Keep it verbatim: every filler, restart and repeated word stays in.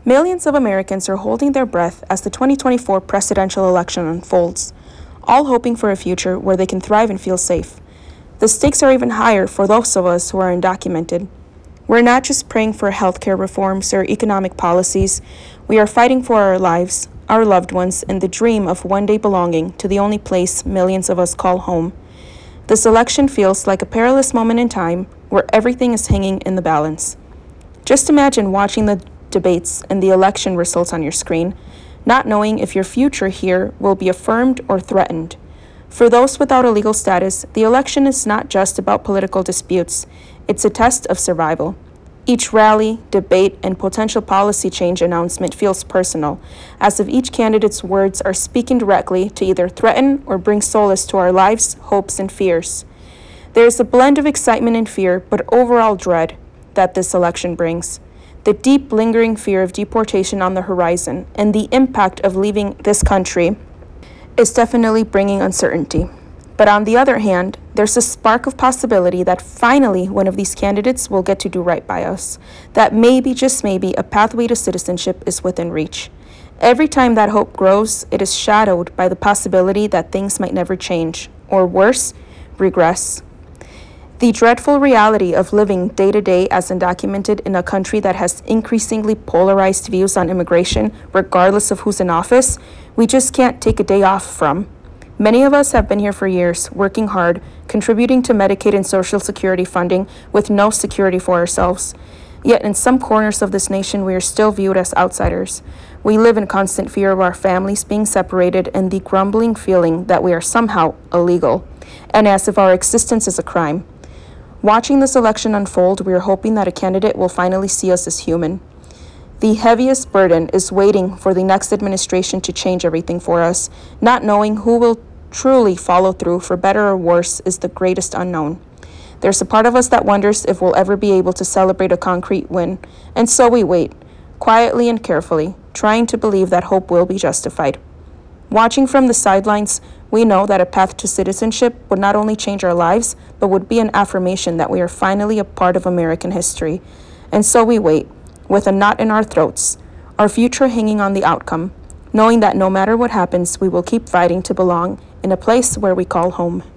Millions of Americans are holding their breath as the twenty twenty-four presidential election unfolds, all hoping for a future where they can thrive and feel safe. The stakes are even higher for those of us who are undocumented. We're not just praying for healthcare reforms or economic policies. We are fighting for our lives, our loved ones, and the dream of one day belonging to the only place millions of us call home. This election feels like a perilous moment in time where everything is hanging in the balance. Just imagine watching the debates and the election results on your screen, not knowing if your future here will be affirmed or threatened. For those without a legal status, the election is not just about political disputes. It's a test of survival. Each rally, debate, and potential policy change announcement feels personal, as if each candidate's words are speaking directly to either threaten or bring solace to our lives, hopes, and fears. There is a blend of excitement and fear, but overall dread that this election brings. The deep, lingering fear of deportation on the horizon and the impact of leaving this country is definitely bringing uncertainty. But on the other hand, there's a spark of possibility that finally one of these candidates will get to do right by us, that maybe, just maybe, a pathway to citizenship is within reach. Every time that hope grows, it is shadowed by the possibility that things might never change, or worse, regress. The dreadful reality of living day to day as undocumented in a country that has increasingly polarized views on immigration, regardless of who's in office, we just can't take a day off from. Many of us have been here for years, working hard, contributing to Medicaid and Social Security funding with no security for ourselves. Yet in some corners of this nation, we are still viewed as outsiders. We live in constant fear of our families being separated and the grumbling feeling that we are somehow illegal, and as if our existence is a crime. Watching this election unfold, we are hoping that a candidate will finally see us as human. The heaviest burden is waiting for the next administration to change everything for us. Not knowing who will truly follow through, for better or worse, is the greatest unknown. There's a part of us that wonders if we'll ever be able to celebrate a concrete win, and so we wait, quietly and carefully, trying to believe that hope will be justified. Watching from the sidelines, we know that a path to citizenship would not only change our lives, but would be an affirmation that we are finally a part of American history. And so we wait, with a knot in our throats, our future hanging on the outcome, knowing that no matter what happens, we will keep fighting to belong in a place where we call home.